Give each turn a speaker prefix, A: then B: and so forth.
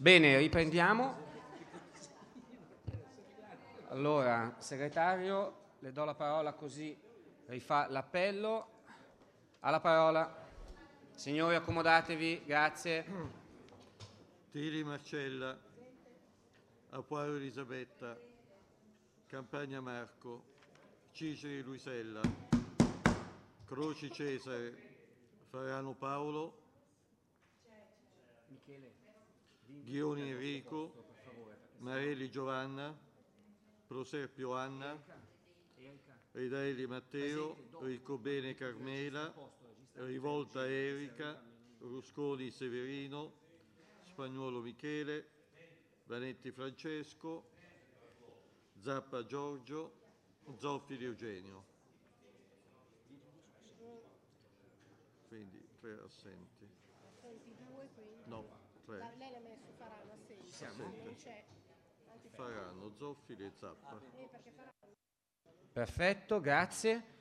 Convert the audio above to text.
A: Bene, riprendiamo. Allora, segretario, le do la parola così rifà l'appello. Ha la parola. Signori, accomodatevi, grazie.
B: Tiri Marcella, Acquario Elisabetta, Campagna Marco, Ciceri Luisella, Croci Cesare, Farano Paolo, Ghioni Enrico, Marelli Giovanna, Proserpio Anna, Ridaelli Matteo, Riccobene Carmela, Rivolta Erika, Rusconi Severino, Spagnuolo Michele, Vanetti Francesco, Zappa Giorgio, Zoffili Eugenio. Quindi 3 assenti.
C: Assenti 2, quindi.
B: No, 3.
C: Lei l'ha messo Farano assenti. Non c'è.
B: Farano, Zoffili e Zappa.
A: Perfetto, grazie.